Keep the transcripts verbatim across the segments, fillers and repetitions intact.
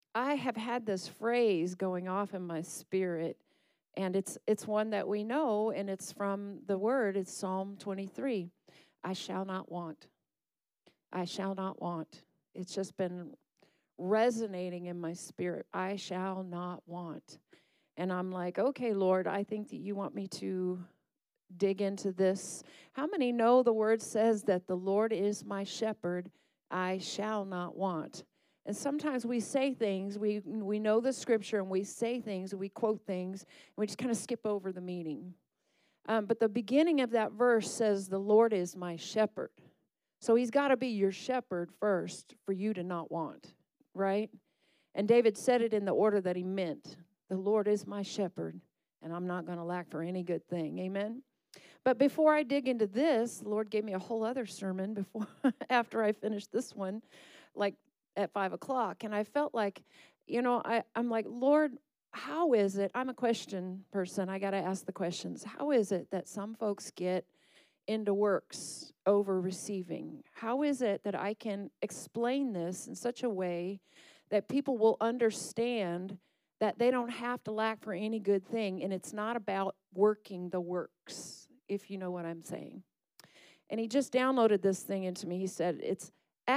I have had this phrase going off in my spirit, and it's it's one that we know, and it's from the word. It's Psalm twenty-three. I shall not want. I shall not want. It's just been resonating in my spirit. I shall not want. And I'm like, okay, Lord, I think that you want me to dig into this. How many know the word says that the Lord is my shepherd, I shall not want? And sometimes we say things, we we know the scripture, and we say things, and we quote things, and we just kind of skip over the meaning. Um, but the beginning of that verse says, the Lord is my shepherd. So he's got to be your shepherd first for you to not want, right? And David said it in the order that he meant. The Lord is my shepherd, and I'm not going to lack for any good thing. Amen? But before I dig into this, the Lord gave me a whole other sermon before after I finished this one, like at five o'clock. And I felt like, you know, I, I'm like, Lord, how is it? I'm a question person. I got to ask the questions. How is it that some folks get into works over receiving? How is it that I can explain this in such a way that people will understand that they don't have to lack for any good thing, and it's not about working the works, if you know what I'm saying? And he just downloaded this thing into me. He said, it's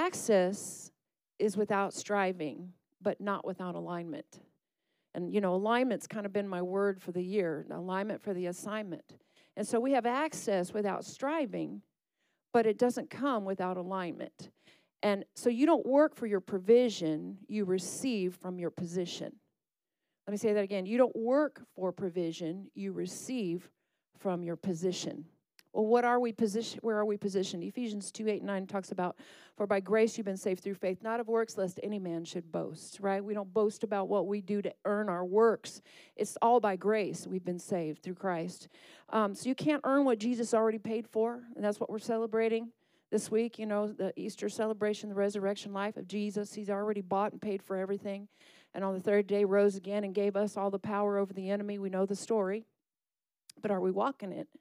access is without striving, but not without alignment. And, you know, alignment's kind of been my word for the year, alignment for the assignment. And so we have access without striving, but it doesn't come without alignment. And so you don't work for your provision, you receive from your position. Let me say that again. You don't work for provision, you receive from your position. Well, what are we position? Where are we positioned? Ephesians two, eight, and nine talks about, for by grace you've been saved through faith, not of works, lest any man should boast, right? We don't boast about what we do to earn our works. It's all by grace we've been saved through Christ. Um, so you can't earn what Jesus already paid for, and that's what we're celebrating this week. You know, the Easter celebration, the resurrection life of Jesus. He's already bought and paid for everything. And on the third day rose again and gave us all the power over the enemy. We know the story. But are we walking it?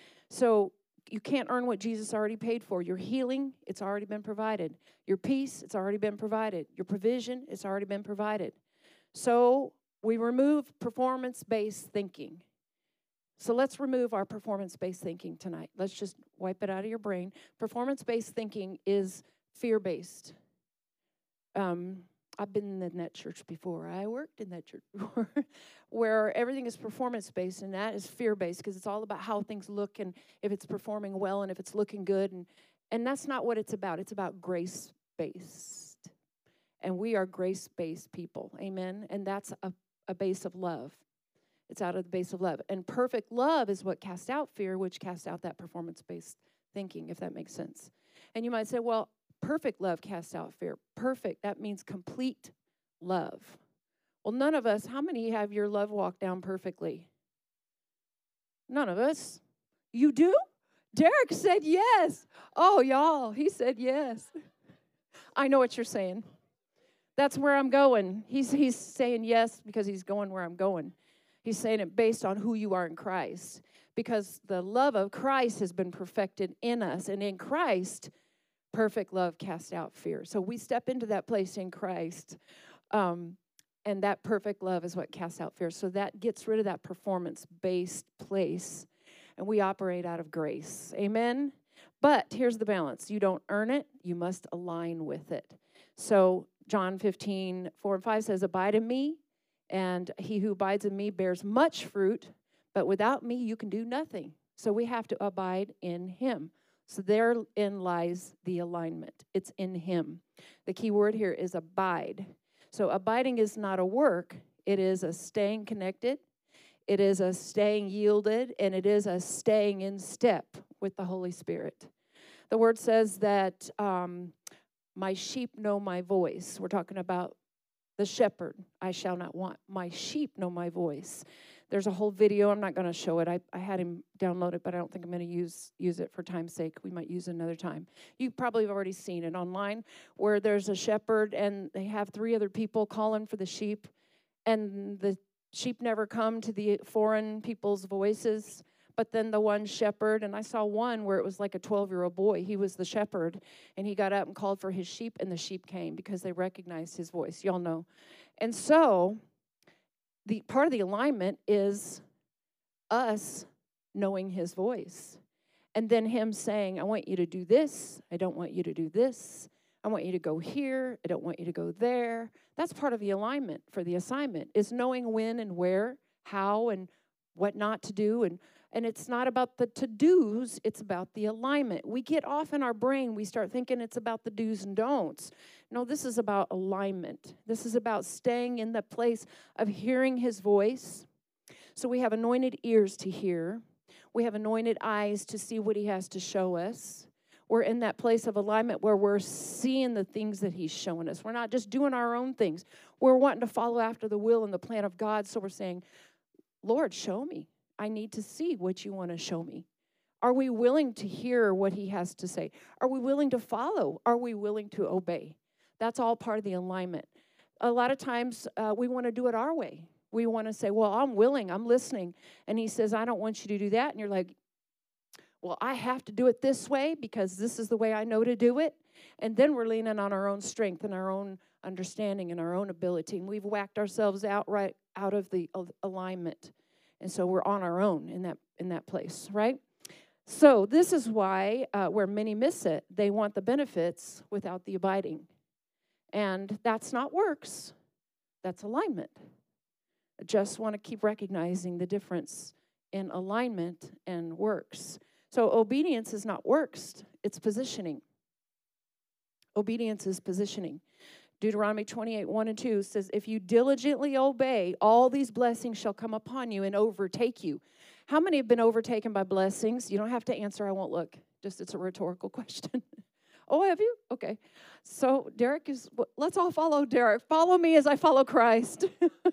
So you can't earn what Jesus already paid for. Your healing, it's already been provided. Your peace, it's already been provided. Your provision, it's already been provided. So we remove performance-based thinking. So let's remove our performance-based thinking tonight. Let's just wipe it out of your brain. Performance-based thinking is fear-based. Um, I've been in that church before. I worked in that church before, where everything is performance-based, and that is fear-based because it's all about how things look and if it's performing well and if it's looking good. And, and that's not what it's about. It's about grace-based. And we are grace-based people. Amen? And that's a, a base of love. It's out of the base of love. And perfect love is what casts out fear, which casts out that performance-based thinking, if that makes sense. And you might say, well, perfect love casts out fear. Perfect, that means complete love. Well, none of us, how many have your love walk down perfectly? None of us. You do? Derek said yes. Oh, y'all, he said yes. I know what you're saying. That's where I'm going. He's, he's saying yes because he's going where I'm going. He's saying it based on who you are in Christ. Because the love of Christ has been perfected in us. And in Christ, perfect love casts out fear. So we step into that place in Christ, um, and that perfect love is what casts out fear. So that gets rid of that performance-based place, and we operate out of grace. Amen? But here's the balance. You don't earn it. You must align with it. So John fifteen, four and five says, abide in me, and he who abides in me bears much fruit, but without me you can do nothing. So we have to abide in him. So therein lies the alignment. It's in him. The key word here is abide. So abiding is not a work. It is a staying connected. It is a staying yielded. And it is a staying in step with the Holy Spirit. The word says that um, my sheep know my voice. We're talking about the shepherd. I shall not want. My sheep know my voice. There's a whole video. I'm not going to show it. I, I had him download it, but I don't think I'm going to use use it for time's sake. We might use it another time. You probably have already seen it online where there's a shepherd and they have three other people calling for the sheep, and the sheep never come to the foreign people's voices, But then the one shepherd, and I saw one where it was like a twelve-year-old boy. He was the shepherd, and he got up and called for his sheep, and the sheep came because they recognized his voice. Y'all know. And so the part of the alignment is us knowing his voice. And then him saying, I want you to do this. I don't want you to do this. I want you to go here. I don't want you to go there. That's part of the alignment for the assignment, is knowing when and where, how, and what not to do. And, and it's not about the to-dos. It's about the alignment. We get off in our brain. We start thinking it's about the do's and don'ts. No, this is about alignment. This is about staying in the place of hearing his voice. So we have anointed ears to hear. We have anointed eyes to see what he has to show us. We're in that place of alignment where we're seeing the things that he's showing us. We're not just doing our own things. We're wanting to follow after the will and the plan of God. So we're saying, Lord, show me. I need to see what you want to show me. Are we willing to hear what he has to say? Are we willing to follow? Are we willing to obey? That's all part of the alignment. A lot of times uh, we want to do it our way. We want to say, well, I'm willing, I'm listening. And he says, I don't want you to do that. And you're like, well, I have to do it this way because this is the way I know to do it. And then we're leaning on our own strength and our own understanding and our own ability. And we've whacked ourselves out right out of the alignment. And so we're on our own in that in that place, right? So this is why uh, where many miss it, they want the benefits without the abiding. And that's not works. That's alignment. I just want to keep recognizing the difference in alignment and works. So obedience is not works, it's positioning. Obedience is positioning. Deuteronomy twenty-eight, one and two says, if you diligently obey, all these blessings shall come upon you and overtake you. How many have been overtaken by blessings? You don't have to answer, I won't look. Just it's a rhetorical question. Oh, have you? Okay. So Derek is, let's all follow Derek. Follow me as I follow Christ.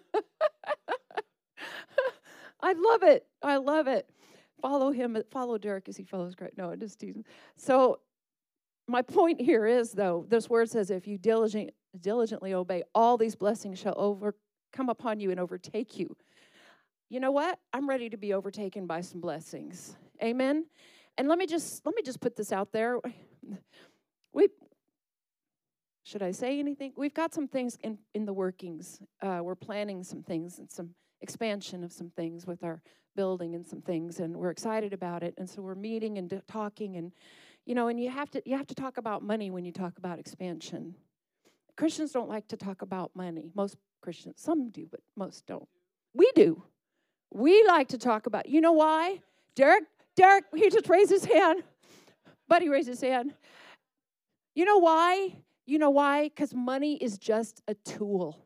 I love it. I love it. Follow him. Follow Derek as he follows Christ. No, I just teasing. So my point here is, though, this word says, if you diligent, diligently obey, all these blessings shall over come upon you and overtake you. You know what? I'm ready to be overtaken by some blessings. Amen. And let me just let me just put this out there. We should I say anything? We've got some things in, in the workings. Uh, we're planning some things and some expansion of some things with our building and some things, and we're excited about it. And so we're meeting and d- talking, and you know, and you have to you have to talk about money when you talk about expansion. Christians don't like to talk about money. Most Christians, some do, but most don't. We do. We like to talk about. You know why? Derek, Derek, he just raised his hand. Buddy raised his hand. You know why? You know why? Because money is just a tool.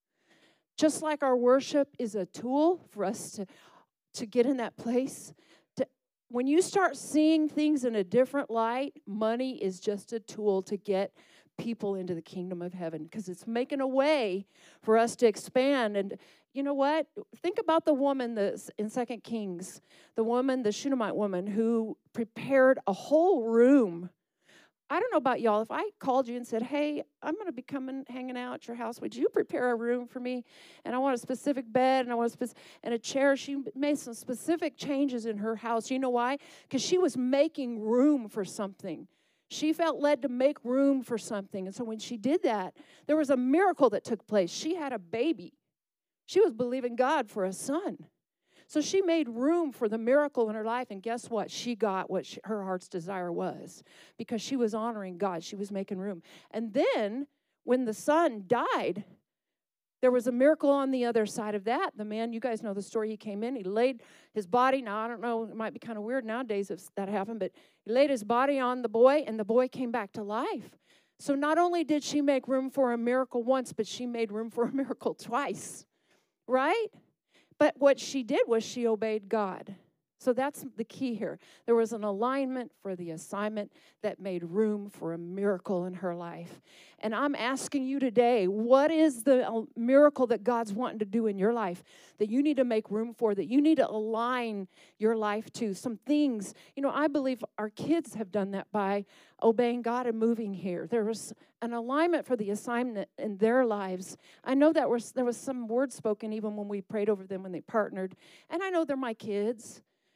Just like our worship is a tool for us to, to get in that place. To, when you start seeing things in a different light, money is just a tool to get people into the kingdom of heaven, because it's making a way for us to expand. And you know what? Think about the woman that's in Second Kings, the woman, the Shunammite woman, who prepared a whole room. I don't know about y'all. If I called you and said, hey, I'm going to be coming, hanging out at your house, would you prepare a room for me? And I want a specific bed, and I want a specific, and a chair. She made some specific changes in her house. You know why? Because she was making room for something. She felt led to make room for something. And so when she did that, there was a miracle that took place. She had a baby. She was believing God for a son. So she made room for the miracle in her life, and guess what? She got what she, her heart's desire was, because she was honoring God. She was making room. And then when the son died, there was a miracle on the other side of that. The man, you guys know the story, he came in, he laid his body. Now, I don't know, it might be kind of weird nowadays if that happened, but he laid his body on the boy, and the boy came back to life. So not only did she make room for a miracle once, but she made room for a miracle twice, right? But what she did was she obeyed God. So that's the key here. There was an alignment for the assignment that made room for a miracle in her life. And I'm asking you today, what is the miracle that God's wanting to do in your life that you need to make room for, that you need to align your life to? Some things, you know, I believe our kids have done that by obeying God and moving here. There was an alignment for the assignment in their lives. I know that was, there was some words spoken even when we prayed over them when they partnered. And I know they're my kids.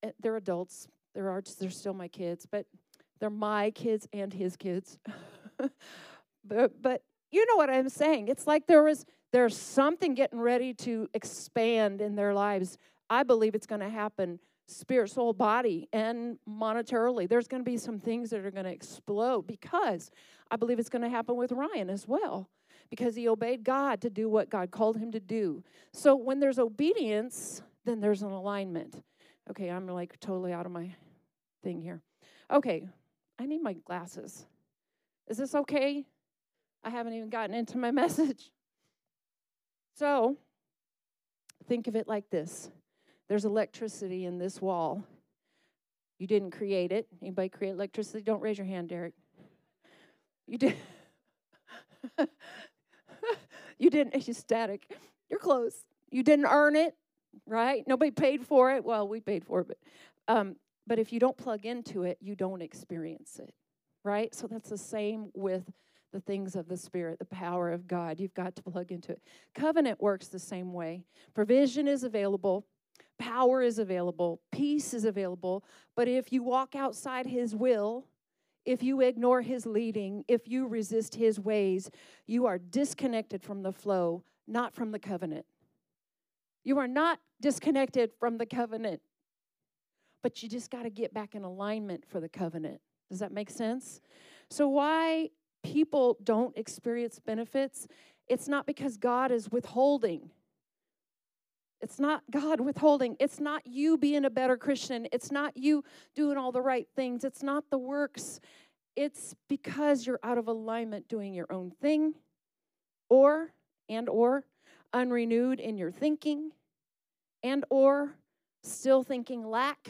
eh, they're adults. They're, our, they're still my kids, but they're my kids and his kids. but, but you know what I'm saying. It's like there was there's something getting ready to expand in their lives. I believe it's going to happen spirit, soul, body, and monetarily. There's going to be some things that are going to explode because I believe it's going to happen with Ryan as well because he obeyed God to do what God called him to do. So when there's obedience, then there's an alignment. Okay, I'm like totally out of my thing here. Okay, I need my glasses. Is this okay? I haven't even gotten into my message. So, think of it like this. There's electricity in this wall. You didn't create it. Anybody create electricity? Don't raise your hand, Derek. You did. You didn't. It's just static. You're close. You didn't earn it, right? Nobody paid for it. Well, we paid for it, but um, but if you don't plug into it, you don't experience it, right? So that's the same with the things of the Spirit, the power of God. You've got to plug into it. Covenant works the same way. Provision is available. Power is available. Peace is available. But if you walk outside his will, if you ignore his leading, if you resist his ways, you are disconnected from the flow, not from the covenant. You are not disconnected from the covenant. But you just got to get back in alignment for the covenant. Does that make sense? So why people don't experience benefits, it's not because God is withholding. It's not God withholding. It's not you being a better Christian. It's not you doing all the right things. It's not the works. It's because you're out of alignment doing your own thing or, and or, unrenewed in your thinking and or, still thinking lack.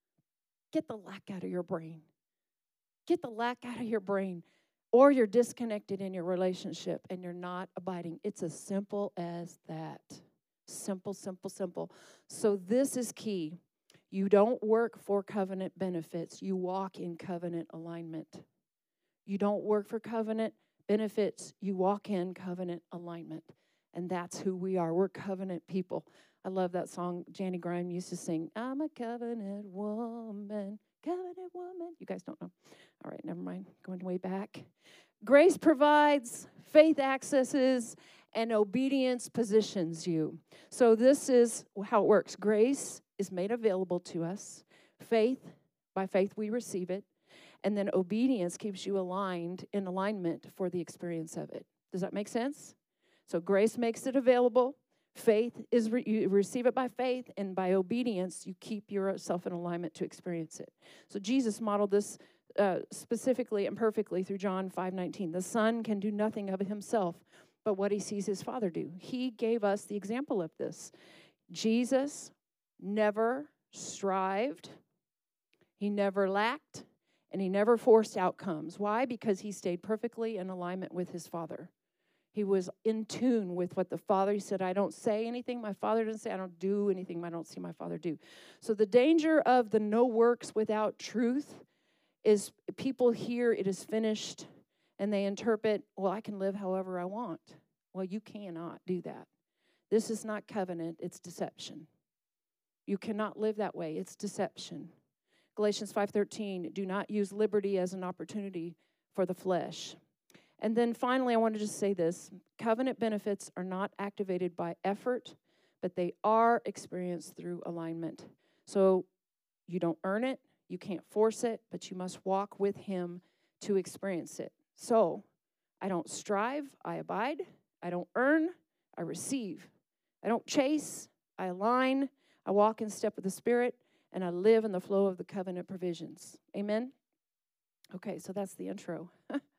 Get the lack out of your brain. Get the lack out of your brain. Or you're disconnected in your relationship and you're not abiding. It's as simple as that. Simple, simple, simple. So this is key. You don't work for covenant benefits. You walk in covenant alignment. You don't work for covenant benefits. You walk in covenant alignment. And that's who we are. We're covenant people. I love that song Janny Grime used to sing. I'm a covenant woman. Covenant woman. You guys don't know. All right, never mind. Going way back. Grace provides, faith accesses, and obedience positions you. So this is how it works. Grace is made available to us. Faith, by faith we receive it. And then obedience keeps you aligned, in alignment for the experience of it. Does that make sense? So grace makes it available. Faith is, re- you receive it by faith, and by obedience, you keep yourself in alignment to experience it. So Jesus modeled this uh, specifically and perfectly through John five nineteen. The Son can do nothing of himself, but what he sees his Father do. He gave us the example of this. Jesus never strived, he never lacked, and he never forced outcomes. Why? Because he stayed perfectly in alignment with his Father. He was in tune with what the Father, he said, I don't say anything my Father doesn't say. I don't do anything I don't see my Father do. So the danger of the no works without truth is people hear it is finished and they interpret, well, I can live however I want. Well, you cannot do that. This is not covenant, it's deception. You cannot live that way. It's deception. Galatians five thirteen, do not use liberty as an opportunity for the flesh. And then finally, I want to just say this. Covenant benefits are not activated by effort, but they are experienced through alignment. So you don't earn it, you can't force it, but you must walk with him to experience it. So I don't strive, I abide. I don't earn, I receive. I don't chase, I align. I walk in step with the Spirit, and I live in the flow of the covenant provisions. Amen? Okay, so that's the intro.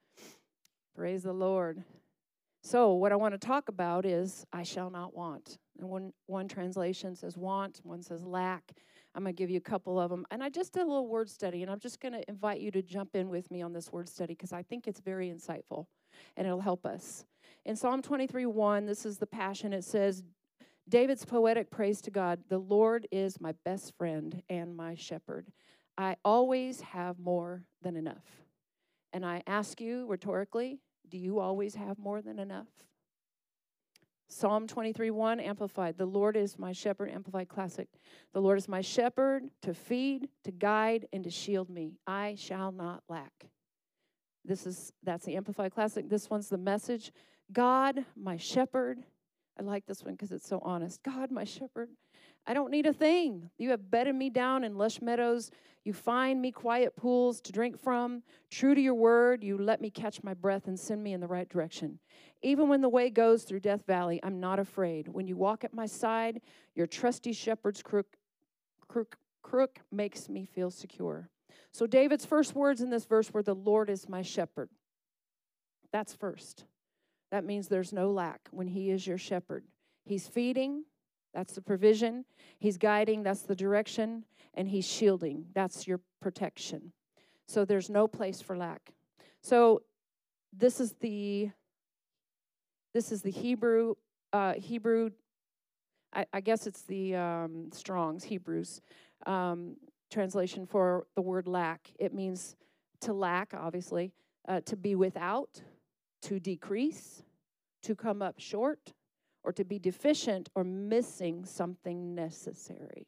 Praise the Lord. So what I want to talk about is I shall not want. And one, one translation says want, one says lack. I'm going to give you a couple of them. And I just did a little word study, and I'm just going to invite you to jump in with me on this word study because I think it's very insightful, and it'll help us. In Psalm twenty-three one, this is the Passion. It says, David's poetic praise to God, the Lord is my best friend and my shepherd. I always have more than enough. And I ask you rhetorically, do you always have more than enough? Psalm twenty-three one, Amplified. The Lord is my shepherd, Amplified Classic. The Lord is my shepherd to feed, to guide, and to shield me. I shall not lack. This is, that's the Amplified Classic. This one's the Message. God, my shepherd. I like this one because it's so honest. God, my shepherd. I don't need a thing. You have bedded me down in lush meadows. You find me quiet pools to drink from. True to your word, you let me catch my breath and send me in the right direction. Even when the way goes through Death Valley, I'm not afraid. When you walk at my side, your trusty shepherd's crook, crook, crook makes me feel secure. So David's first words in this verse were, the Lord is my shepherd. That's first. That means there's no lack when he is your shepherd. He's feeding. That's the provision. He's guiding. That's the direction. And he's shielding. That's your protection. So there's no place for lack. So this is the this is the Hebrew uh, Hebrew. I, I guess it's the um, Strong's Hebrews um, translation for the word lack. It means to lack, obviously, uh, to be without, to decrease, to come up short, or to be deficient or missing something necessary.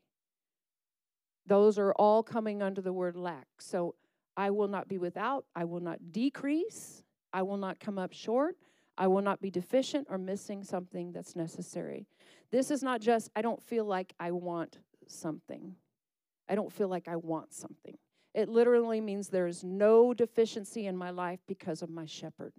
Those are all coming under the word lack. So I will not be without, I will not decrease, I will not come up short, I will not be deficient or missing something that's necessary. This is not just, I don't feel like I want something. I don't feel like I want something. It literally means there is no deficiency in my life because of my shepherd.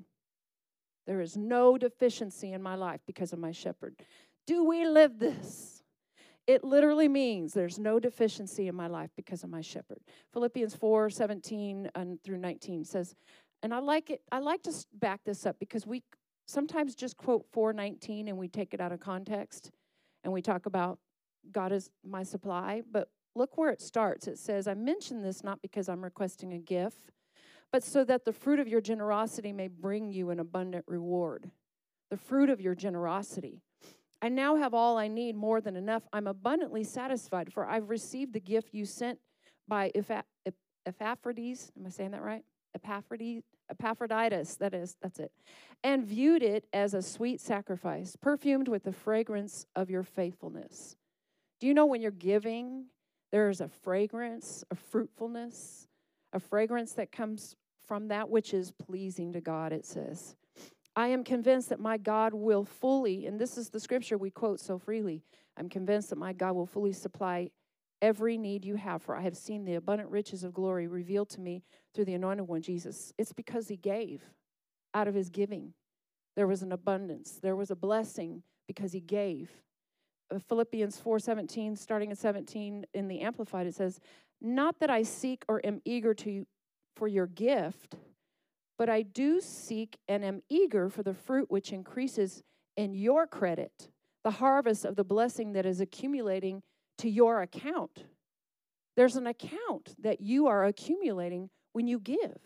There is no deficiency in my life because of my shepherd. Do we live this? It literally means there's no deficiency in my life because of my shepherd. Philippians four seventeen and through nineteen says, and I like it. I like to back this up because we sometimes just quote four nineteen and we take it out of context and we talk about God is my supply. But look where it starts. It says, I mention this not because I'm requesting a gift, but so that the fruit of your generosity may bring you an abundant reward. The fruit of your generosity. I now have all I need, more than enough. I'm abundantly satisfied, for I've received the gift you sent by Epaphroditus. Am I saying that right? Epaphroditus, Epaphroditus, that is, that's it. And viewed it as a sweet sacrifice, perfumed with the fragrance of your faithfulness. Do you know when you're giving, there is a fragrance, a fruitfulness, a fragrance that comes from that which is pleasing to God, it says. I am convinced that my God will fully, and this is the scripture we quote so freely, I'm convinced that my God will fully supply every need you have, for I have seen the abundant riches of glory revealed to me through the anointed one, Jesus. It's because he gave out of his giving. There was an abundance. There was a blessing because he gave. Philippians four seventeen, starting at seventeen in the Amplified, it says, not that I seek or am eager to for your gift, but I do seek and am eager for the fruit which increases in your credit, the harvest of the blessing that is accumulating to your account. There's an account that you are accumulating when you give.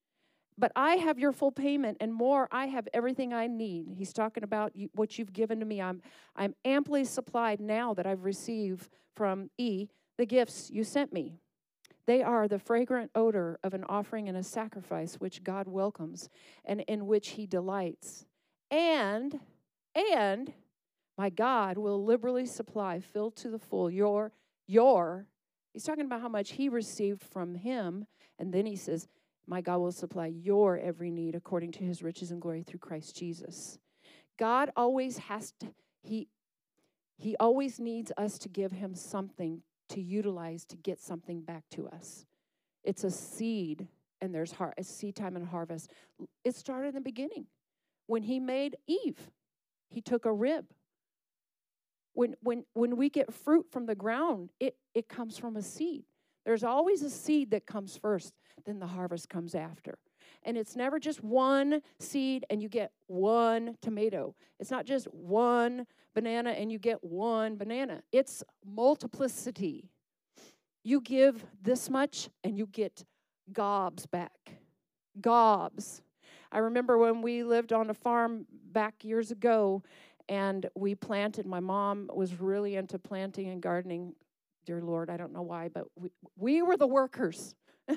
But I have your full payment and more. I have everything I need. He's talking about you, what you've given to me. I'm, I'm amply supplied now that I've received from E, the gifts you sent me. They are the fragrant odor of an offering and a sacrifice which God welcomes and in which he delights. And, and my God will liberally supply, filled to the full, your, your, he's talking about how much he received from him. And then he says, my God will supply your every need according to his riches and glory through Christ Jesus. God always has to, he, he always needs us to give him something to utilize to get something back to us. It's a seed, and there's har- a seed time and harvest. It started in the beginning. When he made Eve, he took a rib. When, when, when we get fruit from the ground, it, it comes from a seed. There's always a seed that comes first, then the harvest comes after. And it's never just one seed and you get one tomato. It's not just one banana and you get one banana. It's multiplicity. You give this much and you get gobs back. Gobs. I remember when we lived on a farm back years ago and we planted. My mom was really into planting and gardening. Dear Lord, I don't know why, but we, we were the workers.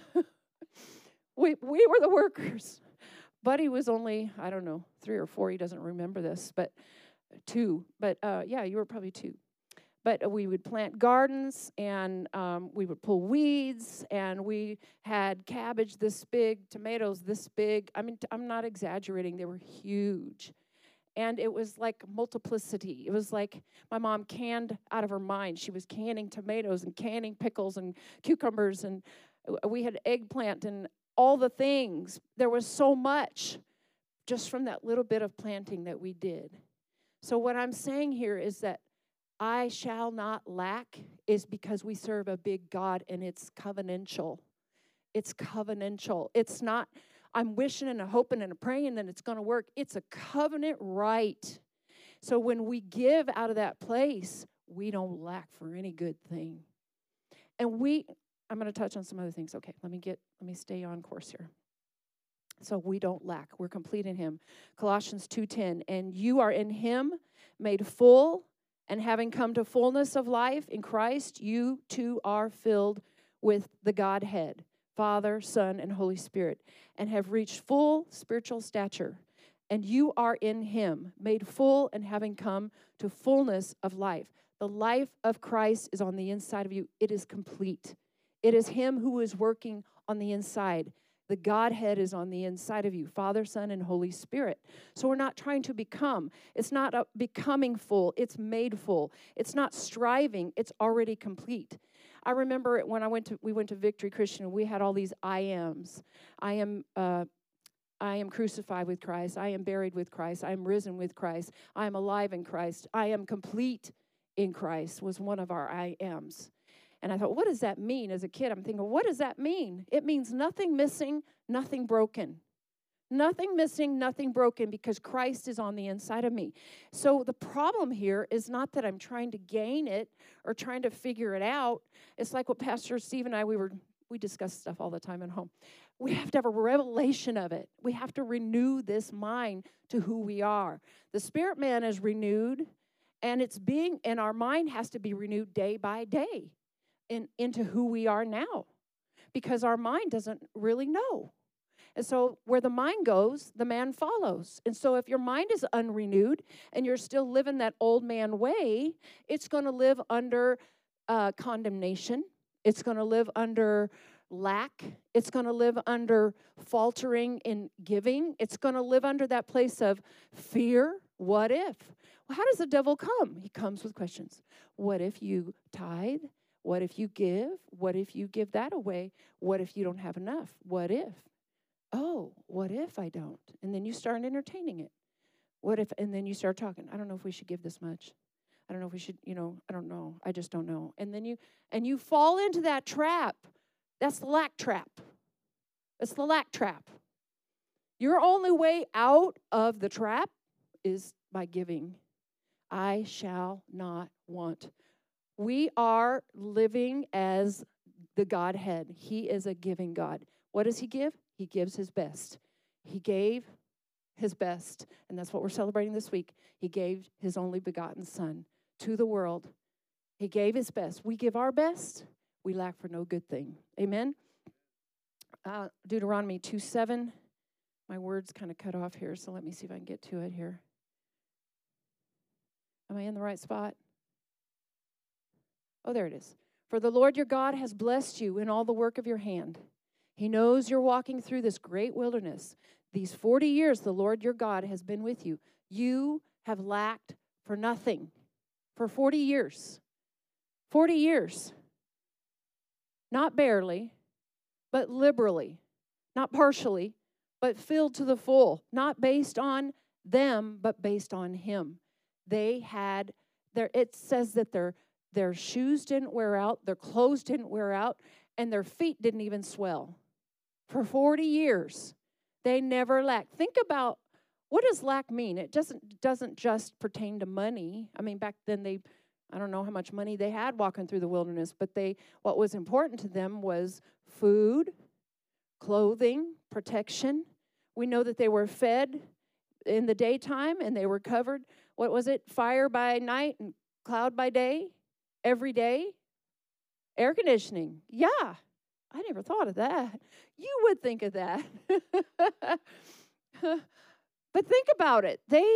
we we were the workers. Buddy was only, I don't know, three or four. He doesn't remember this, but two, but uh, yeah, you were probably two. But we would plant gardens, and um, we would pull weeds, and we had cabbage this big, tomatoes this big. I mean, t- I'm not exaggerating. They were huge. And it was like multiplicity. It was like my mom canned out of her mind. She was canning tomatoes and canning pickles and cucumbers, and we had eggplant and all the things. There was so much just from that little bit of planting that we did. So what I'm saying here is that I shall not lack is because we serve a big God, and it's covenantal. It's covenantal. It's not, I'm wishing and a hoping and a praying that it's going to work. It's a covenant right. So when we give out of that place, we don't lack for any good thing. And we, I'm going to touch on some other things. Okay, let me get, let me stay on course here. So we don't lack. We're complete in him. Colossians two ten, and you are in him, made full, and having come to fullness of life in Christ, you too are filled with the Godhead, Father, Son, and Holy Spirit, and have reached full spiritual stature. And you are in him, made full and having come to fullness of life. The life of Christ is on the inside of you. It is complete. It is him who is working on the inside. The Godhead is on the inside of you, Father, Son, and Holy Spirit. So we're not trying to become. It's not a becoming full. It's made full. It's not striving. It's already complete. I remember when I went to, we went to Victory Christian, we had all these I ams. I am, uh, I am crucified with Christ. I am buried with Christ. I am risen with Christ. I am alive in Christ. I am complete in Christ was one of our I ams. And I thought, what does that mean? As a kid, I'm thinking, what does that mean? It means nothing missing, nothing broken. Nothing missing, nothing broken, because Christ is on the inside of me. So the problem here is not that I'm trying to gain it or trying to figure it out. It's like what Pastor Steve and I, we were, we discuss stuff all the time at home. We have to have a revelation of it. We have to renew this mind to who we are. The spirit man is renewed, and it's being, and our mind has to be renewed day by day. In, into who we are now, because our mind doesn't really know. And so where the mind goes, the man follows. And so if your mind is unrenewed and you're still living that old man way, it's going to live under uh, condemnation. It's going to live under lack. It's going to live under faltering in giving. It's going to live under that place of fear. What if? Well, how does the devil come? He comes with questions. What if you tithe? What if you give? What if you give that away? What if you don't have enough? What if? Oh, what if I don't? And then you start entertaining it. What if, and then you start talking, I don't know if we should give this much. I don't know if we should, you know, I don't know. I just don't know. And then you, and you fall into that trap. That's the lack trap. That's the lack trap. Your only way out of the trap is by giving. I shall not want. We are living as the Godhead. He is a giving God. What does he give? He gives his best. He gave his best, and that's what we're celebrating this week. He gave his only begotten Son to the world. He gave his best. We give our best, we lack for no good thing. Amen? Uh, Deuteronomy two seven. My word's kind of cut off here, so let me see if I can get to it here. Am I in the right spot? Oh, there it is. For the Lord your God has blessed you in all the work of your hand. He knows you're walking through this great wilderness. These forty years the Lord your God has been with you. You have lacked for nothing. For forty years. forty years. Not barely, but liberally. Not partially, but filled to the full. Not based on them, but based on him. They had, their. it says that their Their shoes didn't wear out, their clothes didn't wear out, and their feet didn't even swell. For forty years, they never lacked. Think about, what does lack mean? It doesn't, doesn't just pertain to money. I mean, back then, they, I don't know how much money they had walking through the wilderness, but they, what was important to them was food, clothing, protection. We know that they were fed in the daytime, and they were covered, what was it, fire by night and cloud by day? Every day? Air conditioning. Yeah. I never thought of that. You would think of that. But think about it. They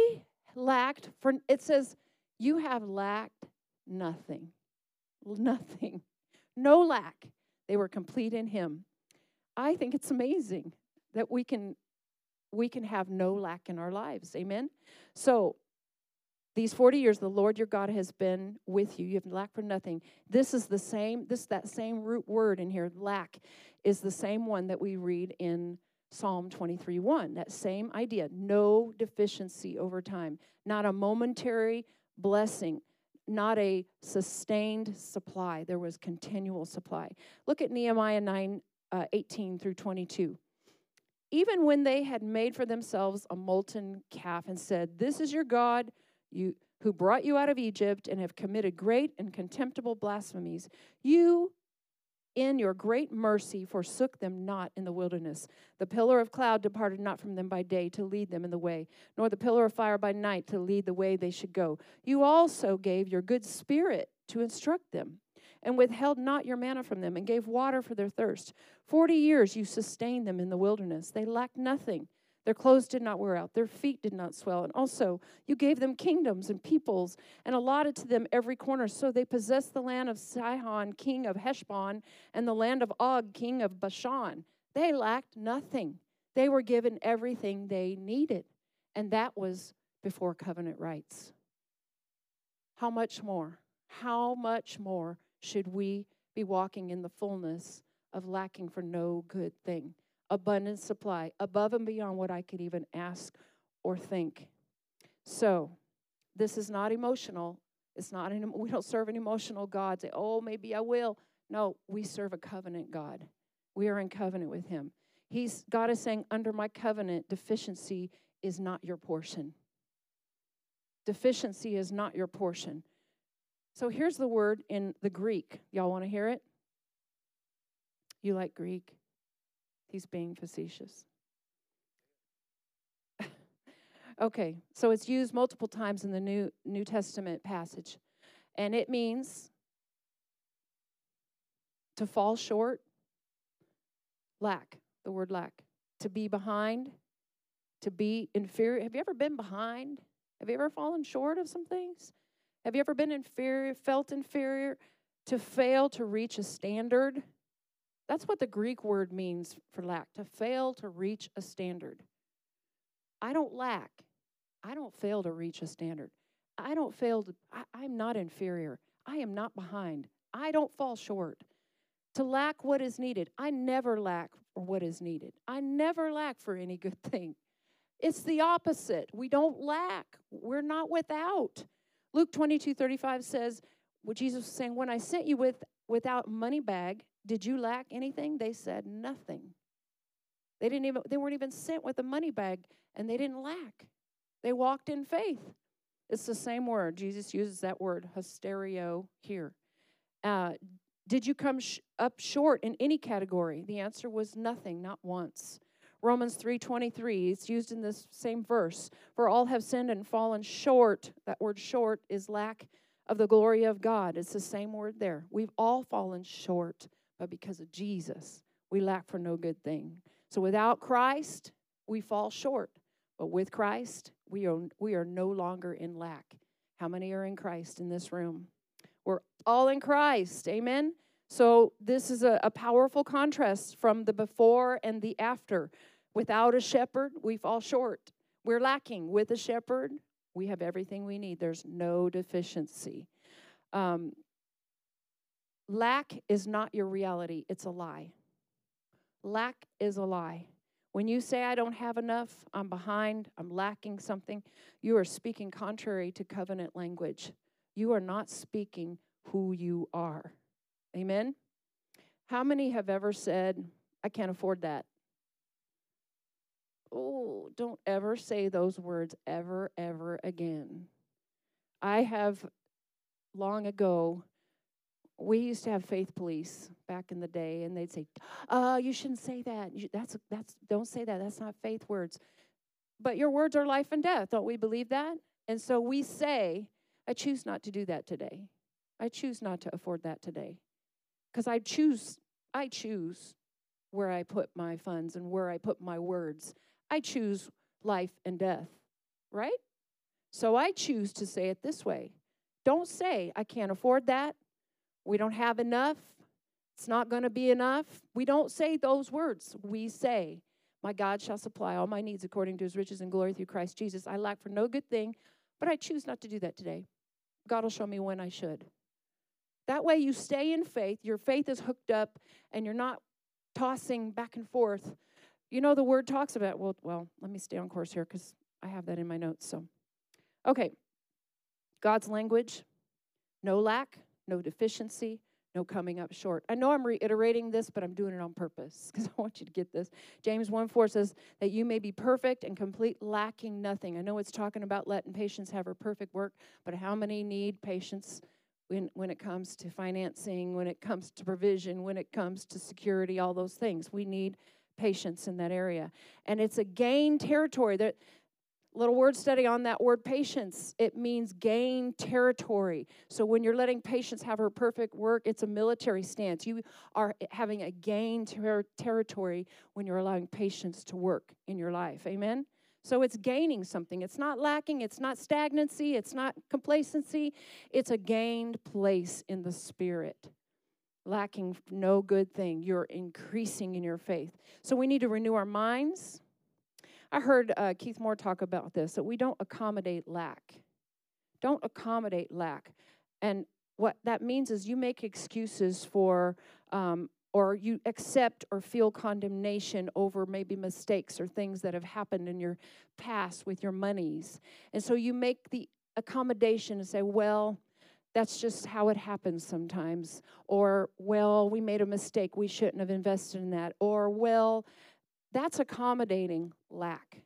lacked for, it says, you have lacked nothing. Nothing. No lack. They were complete in him. I think it's amazing that we can we can have no lack in our lives. Amen. So these forty years, the Lord your God has been with you. You have lacked for nothing. This is the same, this that same root word in here, lack, is the same one that we read in Psalm twenty-three one. That same idea. No deficiency over time. Not a momentary blessing. Not a sustained supply. There was continual supply. Look at Nehemiah nine, uh, eighteen through twenty-two. Even when they had made for themselves a molten calf and said, this is your God, you who brought you out of Egypt, and have committed great and contemptible blasphemies, you in your great mercy forsook them not in the wilderness. The pillar of cloud departed not from them by day to lead them in the way, nor the pillar of fire by night to lead the way they should go. You also gave your good spirit to instruct them, and withheld not your manna from them, and gave water for their thirst. Forty years you sustained them in the wilderness. They lacked nothing. Their clothes did not wear out. Their feet did not swell. And also you gave them kingdoms and peoples, and allotted to them every corner. So they possessed the land of Sihon, king of Heshbon, and the land of Og, king of Bashan. They lacked nothing. They were given everything they needed. And that was before covenant rights. How much more? How much more should we be walking in the fullness of lacking for no good thing? Abundant supply, above and beyond what I could even ask or think. So, this is not emotional. It's not an, we don't serve an emotional God. Say, oh, maybe I will. No, we serve a covenant God. We are in covenant with him. He's, God is saying, under my covenant, deficiency is not your portion. Deficiency is not your portion. So here's the word in the Greek. Y'all want to hear it? You like Greek? He's being facetious. Okay, so it's used multiple times in the New, New Testament passage. And it means to fall short, lack, the word lack. To be behind, to be inferior. Have you ever been behind? Have you ever fallen short of some things? Have you ever been inferior, felt inferior? To fail to reach a standard? That's what the Greek word means for lack, to fail to reach a standard. I don't lack. I don't fail to reach a standard. I don't fail to, I, I'm not inferior. I am not behind. I don't fall short. To lack what is needed. I never lack for what is needed. I never lack for any good thing. It's the opposite. We don't lack. We're not without. Luke twenty-two thirty-five says, what Jesus was saying, when I sent you with without money bag, did you lack anything? They said nothing. They didn't even, they weren't even sent with a money bag, and they didn't lack. They walked in faith. It's the same word. Jesus uses that word, hysterio, here. Uh, did you come sh- up short in any category? The answer was nothing, not once. Romans three twenty-three, it's used in this same verse. For all have sinned and fallen short. That word short is lack of the glory of God. It's the same word there. We've all fallen short, but because of Jesus, we lack for no good thing. So without Christ, we fall short. But with Christ, we are, we are no longer in lack. How many are in Christ in this room? We're all in Christ. Amen? So this is a, a powerful contrast from the before and the after. Without a shepherd, we fall short. We're lacking. With a shepherd, we have everything we need. There's no deficiency. Um, lack is not your reality. It's a lie. Lack is a lie. When you say, I don't have enough, I'm behind, I'm lacking something, you are speaking contrary to covenant language. You are not speaking who you are. Amen? How many have ever said, I can't afford that? Oh, don't ever say those words ever, ever again. I have, long ago, we used to have faith police back in the day, and they'd say, uh, you shouldn't say that. You, that's, that's, don't say that. That's not faith words. But your words are life and death. Don't we believe that? And so we say, I choose not to do that today. I choose not to afford that today. Because I choose, I choose where I put my funds and where I put my words. I choose life and death, right? So I choose to say it this way. Don't say, I can't afford that. We don't have enough. It's not going to be enough. We don't say those words. We say, my God shall supply all my needs according to his riches and glory through Christ Jesus. I lack for no good thing, but I choose not to do that today. God will show me when I should. That way you stay in faith. Your faith is hooked up, and you're not tossing back and forth. You know, the word talks about, well, well, let me stay on course here because I have that in my notes. So, okay. God's language, no lack, no deficiency, no coming up short. I know I'm reiterating this, but I'm doing it on purpose because I want you to get this. James one four says that you may be perfect and complete, lacking nothing. I know it's talking about letting patience have her perfect work, but how many need patience when, when it comes to financing, when it comes to provision, when it comes to security, all those things? We need patience in that area. And it's a gain territory. That little word study on that word patience. It means gain territory. So when you're letting patience have her perfect work, it's a military stance. You are having a gain ter- territory when you're allowing patience to work in your life. Amen? So it's gaining something. It's not lacking. It's not stagnancy. It's not complacency. It's a gained place in the Spirit. Lacking no good thing. You're increasing in your faith. So we need to renew our minds. I heard uh, Keith Moore talk about this, that we don't accommodate lack. Don't accommodate lack. And what that means is you make excuses for, um, or you accept or feel condemnation over maybe mistakes or things that have happened in your past with your monies. And so you make the accommodation and say, well, that's just how it happens sometimes. Or, well, we made a mistake. We shouldn't have invested in that. Or, well, that's accommodating lack.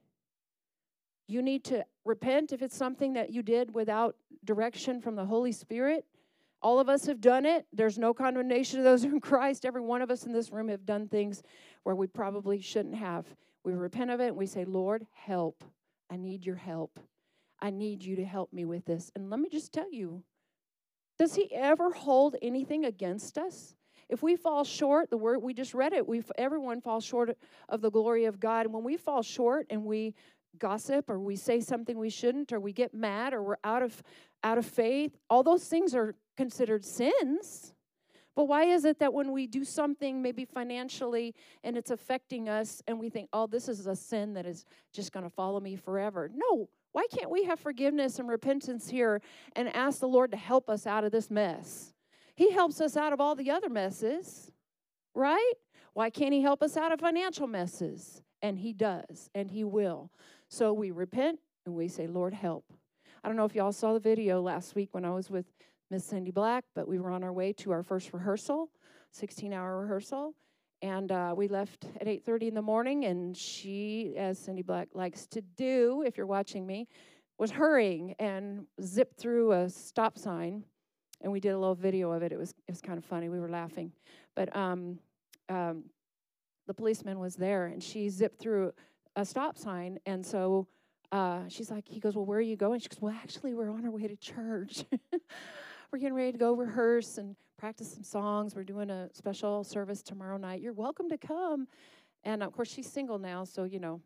You need to repent if it's something that you did without direction from the Holy Spirit. All of us have done it. There's no condemnation to those who are in Christ. Every one of us in this room have done things where we probably shouldn't have. We repent of it and we say, Lord, help. I need your help. I need you to help me with this. And let me just tell you, does he ever hold anything against us? If we fall short, the word, we just read it, we everyone falls short of the glory of God. And when we fall short and we gossip or we say something we shouldn't or we get mad or we're out of out of faith, all those things are considered sins. But why is it that when we do something maybe financially and it's affecting us and we think, oh, this is a sin that is just going to follow me forever? No. Why can't we have forgiveness and repentance here and ask the Lord to help us out of this mess? He helps us out of all the other messes, right? Why can't he help us out of financial messes? And he does, and he will. So we repent, and we say, Lord, help. I don't know if y'all saw the video last week when I was with Miss Cindy Black, but we were on our way to our first rehearsal, sixteen-hour rehearsal, and uh, we left at eight thirty in the morning, and she, as Cindy Black likes to do, if you're watching me, was hurrying and zipped through a stop sign. And we did a little video of it. It was it was kind of funny. We were laughing. But um, um, the policeman was there, and she zipped through a stop sign. And so uh, she's like, he goes, well, where are you going? She goes, well, actually, we're on our way to church. We're getting ready to go rehearse and practice some songs. We're doing a special service tomorrow night. You're welcome to come. And, of course, she's single now, so, you know.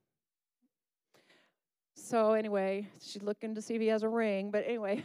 So, anyway, she's looking to see if he has a ring. But, anyway.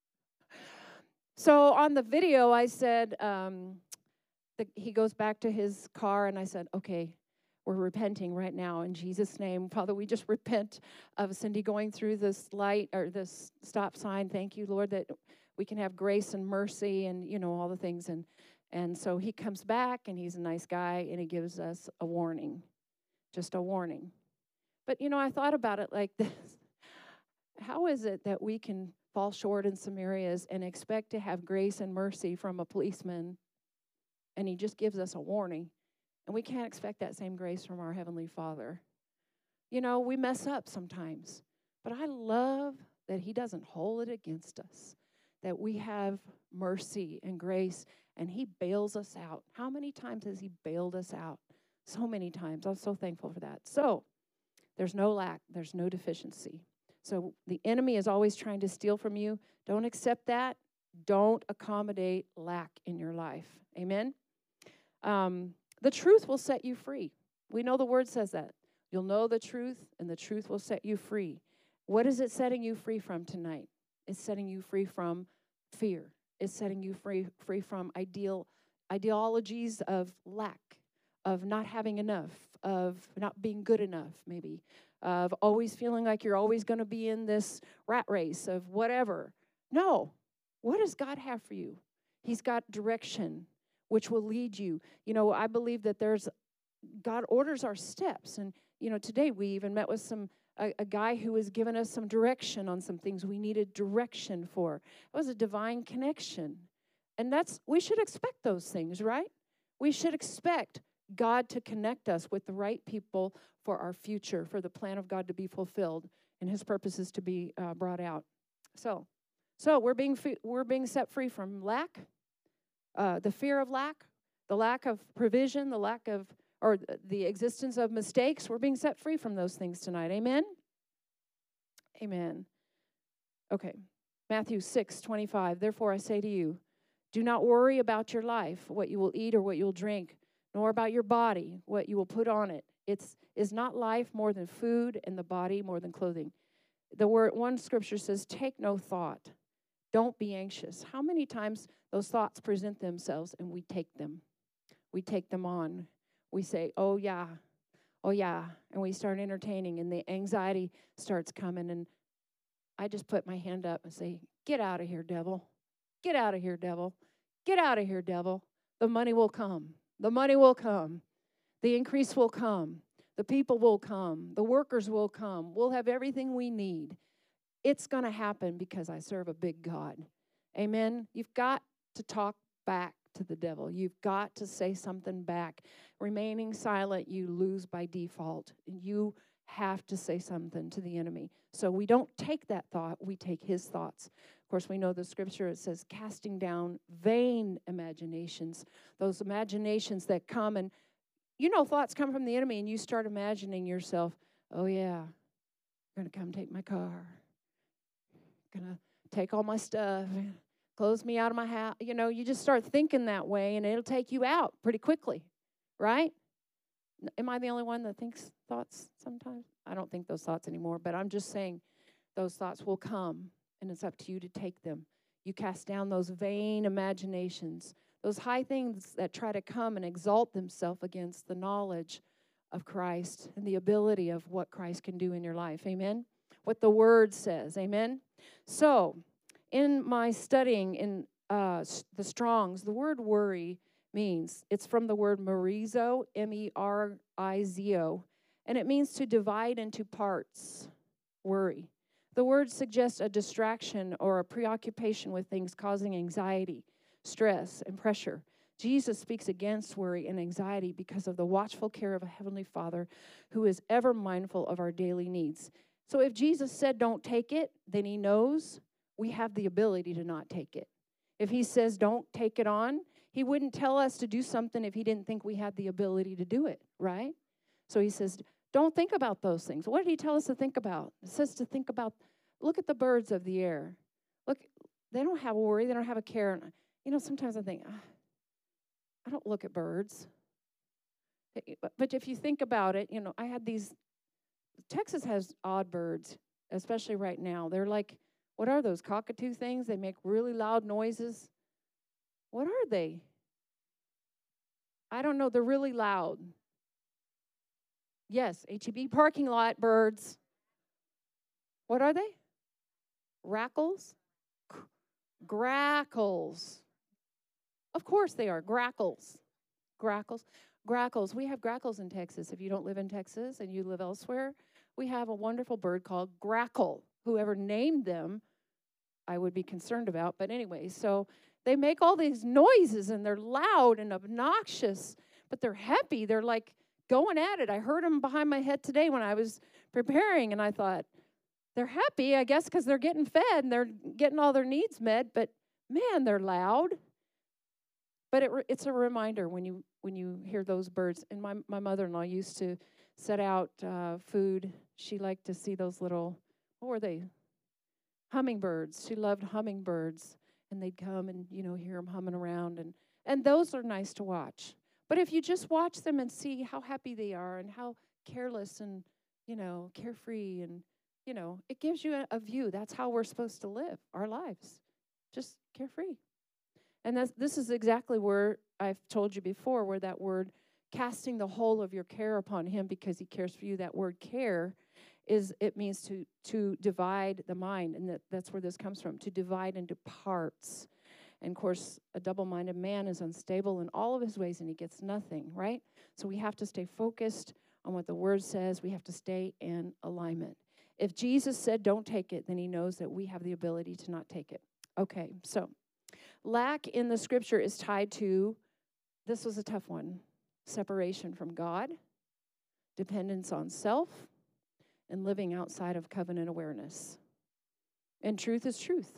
So on the video, I said, um, the, he goes back to his car, and I said, okay, we're repenting right now in Jesus' name. Father, we just repent of Cindy going through this light or this stop sign. Thank you, Lord, that we can have grace and mercy and, you know, all the things. And, and so he comes back, and he's a nice guy, and he gives us a warning, just a warning. But, you know, I thought about it like this. How is it that we can fall short in some areas and expect to have grace and mercy from a policeman, and he just gives us a warning, and we can't expect that same grace from our Heavenly Father? You know, we mess up sometimes, but I love that he doesn't hold it against us, that we have mercy and grace, and he bails us out. How many times has he bailed us out? So many times. I'm so thankful for that. So there's no lack. There's no deficiency. So the enemy is always trying to steal from you. Don't accept that. Don't accommodate lack in your life. Amen? Um, the truth will set you free. We know the word says that. You'll know the truth, and the truth will set you free. What is it setting you free from tonight? It's setting you free from fear. It's setting you free free from ideal ideologies of lack, of not having enough, of not being good enough, maybe, of always feeling like you're always going to be in this rat race of whatever. No. What does God have for you? He's got direction, which will lead you. You know, I believe that there's, God orders our steps. And, you know, today we even met with some, a, a guy who was giving us some direction on some things we needed direction for. It was a divine connection. And that's, we should expect those things, right? We should expect God to connect us with the right people for our future, for the plan of God to be fulfilled and his purposes to be uh, brought out. So, so we're being fe- we're being set free from lack, uh, the fear of lack, the lack of provision, the lack of, or the existence of mistakes. We're being set free from those things tonight. Amen? Amen. Okay. Matthew six twenty-five. Therefore I say to you, do not worry about your life, what you will eat or what you will drink, nor about your body, what you will put on it. It's is not life more than food, and the body more than clothing. The word, one scripture says, take no thought. Don't be anxious. How many times those thoughts present themselves and we take them? We take them on. We say, oh, yeah, oh, yeah. And we start entertaining, and the anxiety starts coming. And I just put my hand up and say, get out of here, devil. Get out of here, devil. Get out of here, devil. The money will come. The money will come. The increase will come. The people will come. The workers will come. We'll have everything we need. It's going to happen because I serve a big God. Amen? You've got to talk back to the devil. You've got to say something back. Remaining silent, you lose by default. You have to say something to the enemy. So we don't take that thought. We take his thoughts. Of course, we know the scripture, it says, casting down vain imaginations. Those imaginations that come, and you know thoughts come from the enemy, and you start imagining yourself, oh, yeah, you're going to come take my car. Gonna take all my stuff, close me out of my house. You know, you just start thinking that way, and it'll take you out pretty quickly, right? Am I the only one that thinks thoughts sometimes? I don't think those thoughts anymore, but I'm just saying those thoughts will come, and it's up to you to take them. You cast down those vain imaginations, those high things that try to come and exalt themselves against the knowledge of Christ and the ability of what Christ can do in your life. Amen? What the Word says. Amen? So, in my studying in uh, the Strongs, the word worry means, it's from the word merizo, M E R I Z O, and it means to divide into parts, worry. The word suggests a distraction or a preoccupation with things causing anxiety, stress, and pressure. Jesus speaks against worry and anxiety because of the watchful care of a Heavenly Father who is ever mindful of our daily needs. So if Jesus said don't take it, then he knows we have the ability to not take it. If he says don't take it on, he wouldn't tell us to do something if he didn't think we had the ability to do it, right? So he says, don't think about those things. What did he tell us to think about? It says to think about, look at the birds of the air. Look, they don't have a worry. They don't have a care. You know, sometimes I think, ah, I don't look at birds. But if you think about it, you know, I had these, Texas has odd birds, especially right now. They're like, what are those cockatoo things? They make really loud noises. What are they? I don't know. They're really loud. Yes, H E B parking lot birds. What are they? Rackles? Grackles. Of course they are. Grackles. Grackles. Grackles. We have grackles in Texas. If you don't live in Texas and you live elsewhere, we have a wonderful bird called grackle. Whoever named them, I would be concerned about. But anyway, so they make all these noises, and they're loud and obnoxious, but they're happy. They're like going at it. I heard them behind my head today when I was preparing, and I thought, they're happy, I guess, because they're getting fed and they're getting all their needs met, but man, they're loud. But it, it's a reminder when you when you hear those birds. And my, my mother-in-law used to set out uh, food. She liked to see those little, what were they? Hummingbirds. She loved hummingbirds. And they'd come and, you know, hear them humming around. And, and those are nice to watch. But if you just watch them and see how happy they are and how careless and, you know, carefree and you know, it gives you a, a view. That's how we're supposed to live our lives, just carefree. And that's, this is exactly where I've told you before, where that word casting the whole of your care upon him because he cares for you, that word care is, it means to to divide the mind, and that, that's where this comes from, to divide into parts. And, of course, a double-minded man is unstable in all of his ways, and he gets nothing, right? So we have to stay focused on what the word says. We have to stay in alignment. If Jesus said don't take it, then he knows that we have the ability to not take it. Okay, so lack in the scripture is tied to, this was a tough one, separation from God, dependence on self, and living outside of covenant awareness. And truth is truth.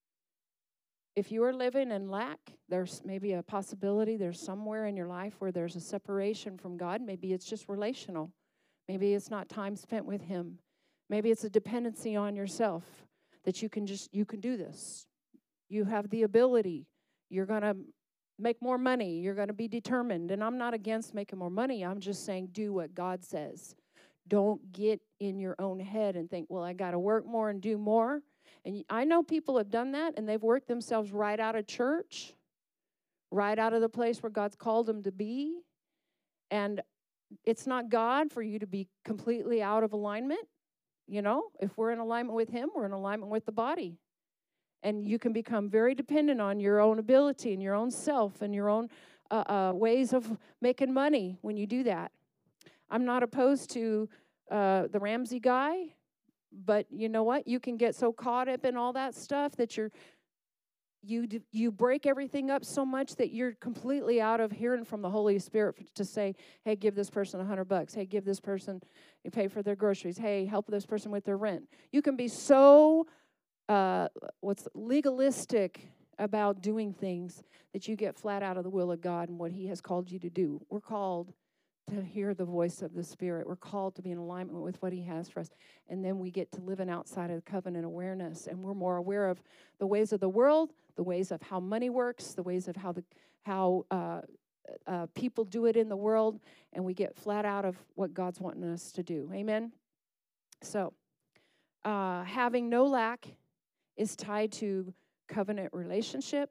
If you are living in lack, there's maybe a possibility there's somewhere in your life where there's a separation from God. Maybe it's just relational. Maybe it's not time spent with him. Maybe it's a dependency on yourself that you can just, you can do this. You have the ability. You're going to make more money. You're going to be determined. And I'm not against making more money. I'm just saying do what God says. Don't get in your own head and think, well, I got to work more and do more. And I know people have done that, and they've worked themselves right out of church, right out of the place where God's called them to be. And it's not God for you to be completely out of alignment. You know, if we're in alignment with him, we're in alignment with the body. And you can become very dependent on your own ability and your own self and your own uh, uh, ways of making money when you do that. I'm not opposed to uh, the Ramsey guy, but you know what? You can get so caught up in all that stuff that you're you you break everything up so much that you're completely out of hearing from the Holy Spirit to say, hey, give this person a hundred bucks. Hey, give this person, you pay for their groceries. Hey, help this person with their rent. You can be so uh, what's legalistic about doing things that you get flat out of the will of God and what he has called you to do. We're called to hear the voice of the Spirit. We're called to be in alignment with what he has for us. And then we get to live in outside of the covenant awareness. And we're more aware of the ways of the world, the ways of how money works, the ways of how the how uh, uh, people do it in the world. And we get flat out of what God's wanting us to do. Amen? So, uh, having no lack is tied to covenant relationship,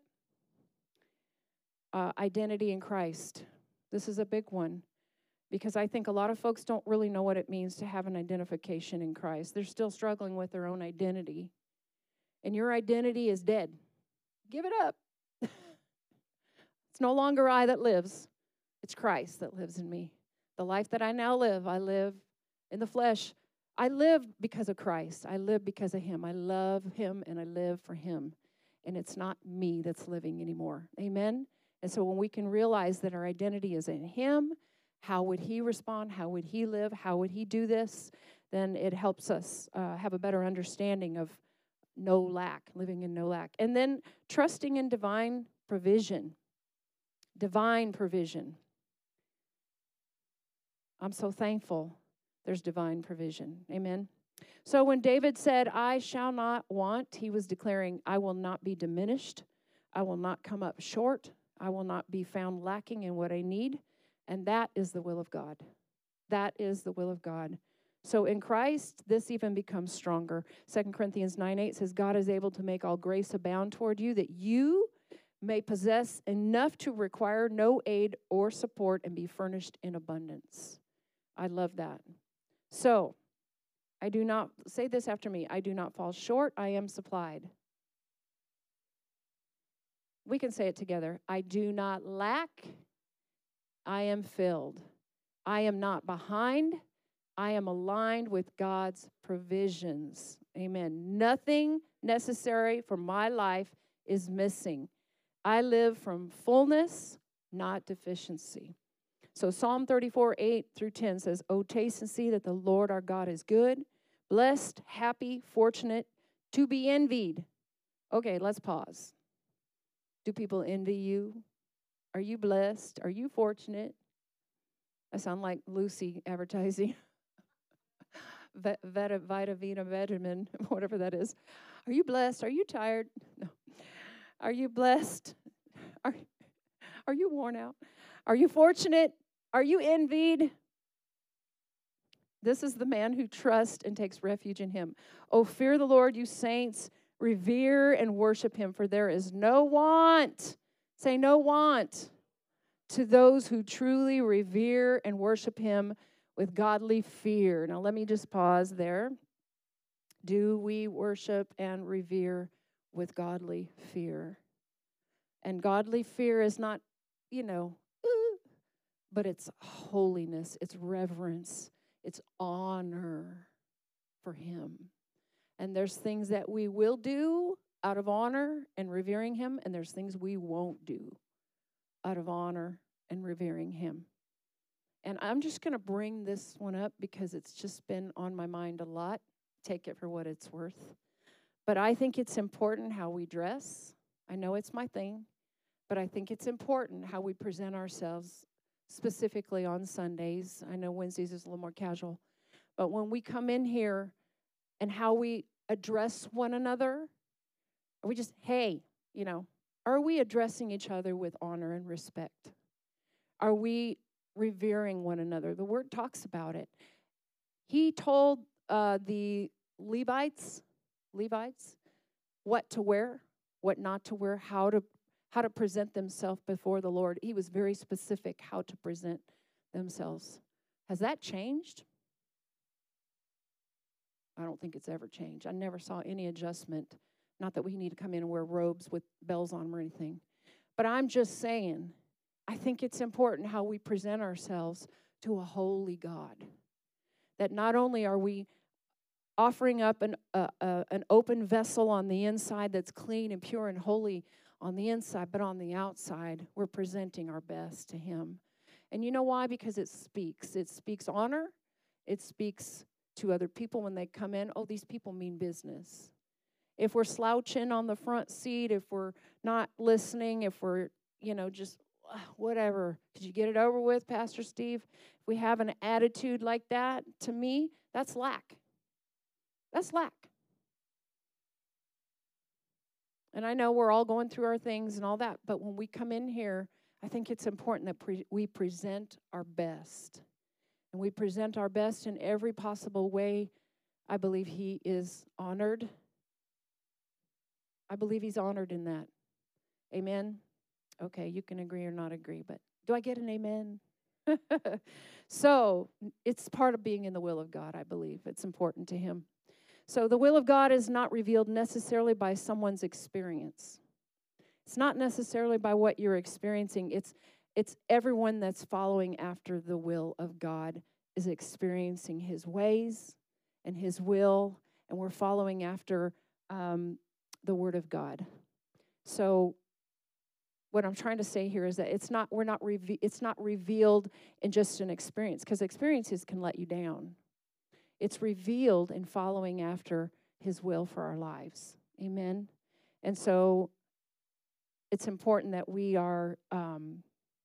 uh, identity in Christ. This is a big one. Because I think a lot of folks don't really know what it means to have an identification in Christ. They're still struggling with their own identity. And your identity is dead. Give it up. It's no longer I that lives. It's Christ that lives in me. The life that I now live, I live in the flesh. I live because of Christ. I live because of him. I love him and I live for him. And it's not me that's living anymore. Amen? And so when we can realize that our identity is in him, how would he respond? How would he live? How would he do this? Then it helps us uh, have a better understanding of no lack, living in no lack. And then trusting in divine provision. Divine provision. I'm so thankful there's divine provision. Amen. So when David said, I shall not want, he was declaring, I will not be diminished. I will not come up short. I will not be found lacking in what I need. And that is the will of God. That is the will of God. So in Christ, this even becomes stronger. Second Corinthians nine eight says, God is able to make all grace abound toward you, that you may possess enough to require no aid or support and be furnished in abundance. I love that. So, I do not, say this after me, I do not fall short, I am supplied. We can say it together. I do not lack, I am filled. I am not behind. I am aligned with God's provisions. Amen. Nothing necessary for my life is missing. I live from fullness, not deficiency. So Psalm thirty-four, eight through ten says, Oh, taste and see that the Lord our God is good, blessed, happy, fortunate, to be envied. Okay, let's pause. Do people envy you? Are you blessed? Are you fortunate? I sound like Lucy advertising. Vita, Vita, Vita, Vitamin, whatever that is. Are you blessed? Are you tired? No. Are you blessed? Are, are you worn out? Are you fortunate? Are you envied? This is the man who trusts and takes refuge in him. Oh, fear the Lord, you saints. Revere and worship him, for there is no want. Say no want to those who truly revere and worship him with godly fear. Now, let me just pause there. Do we worship and revere with godly fear? And godly fear is not, you know, uh, but it's holiness, it's reverence, it's honor for him. And there's things that we will do out of honor and revering him, and there's things we won't do out of honor and revering him. And I'm just going to bring this one up because it's just been on my mind a lot. Take it for what it's worth. But I think it's important how we dress. I know it's my thing, but I think it's important how we present ourselves, specifically on Sundays. I know Wednesdays is a little more casual. But when we come in here and how we address one another, are we just, hey, you know, are we addressing each other with honor and respect? Are we revering one another? The word talks about it. He told uh, the Levites, Levites, what to wear, what not to wear, how to how to present themselves before the Lord. He was very specific how to present themselves. Has that changed? I don't think it's ever changed. I never saw any adjustment. Not that we need to come in and wear robes with bells on them or anything. But I'm just saying, I think it's important how we present ourselves to a holy God. That not only are we offering up an, uh, uh, an open vessel on the inside that's clean and pure and holy on the inside, but on the outside, we're presenting our best to him. And you know why? Because it speaks. It speaks honor. It speaks to other people when they come in. Oh, these people mean business. If we're slouching on the front seat, if we're not listening, if we're, you know, just uh, whatever. Did you get it over with, Pastor Steve? If we have an attitude like that, to me, that's lack. That's lack. And I know we're all going through our things and all that, but when we come in here, I think it's important that pre- we present our best. And we present our best in every possible way. I believe he is honored. I believe he's honored in that. Amen? Okay, you can agree or not agree, but do I get an amen? So, it's part of being in the will of God, I believe. It's important to him. So, the will of God is not revealed necessarily by someone's experience. It's not necessarily by what you're experiencing. It's it's everyone that's following after the will of God is experiencing his ways and his will, and we're following after um, the word of God. So, what I'm trying to say here is that it's not we're not reve- it's not revealed in just an experience, because experiences can let you down. It's revealed in following after his will for our lives. Amen. And so it's important that we are um,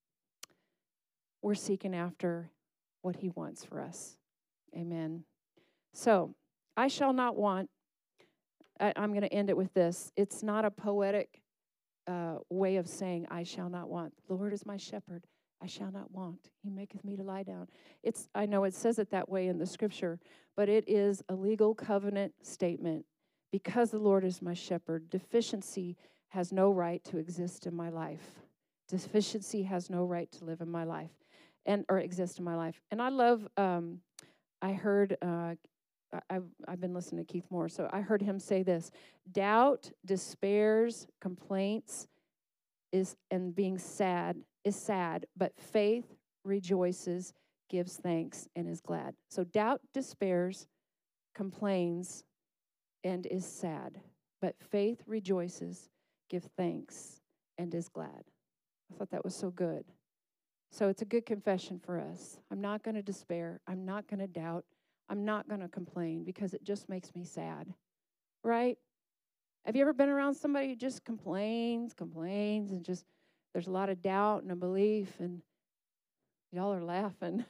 we're seeking after what he wants for us. Amen. So I shall not want. I, I'm going to end it with this. It's not a poetic uh, way of saying, I shall not want. The Lord is my shepherd. I shall not want. He maketh me to lie down. It's, I know it says it that way in the scripture, but it is a legal covenant statement. Because the Lord is my shepherd, deficiency has no right to exist in my life. Deficiency has no right to live in my life and or exist in my life. And I love, um, I heard, uh, I've, I've been listening to Keith Moore, so I heard him say this: doubt, despairs, complaints, is and being sad is sad, but faith rejoices, gives thanks, and is glad. So doubt, despairs, complains, and is sad, but faith rejoices, gives thanks, and is glad. I thought that was so good. So it's a good confession for us. I'm not going to despair. I'm not going to doubt. I'm not going to complain, because it just makes me sad, right? Have you ever been around somebody who just complains, complains, and just there's a lot of doubt and unbelief, and y'all are laughing.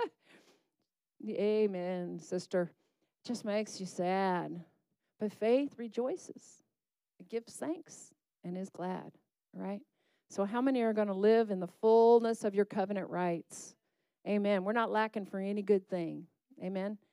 Amen, sister. It just makes you sad. But faith rejoices. It gives thanks and is glad, right? So how many are going to live in the fullness of your covenant rights? Amen. We're not lacking for any good thing. Amen.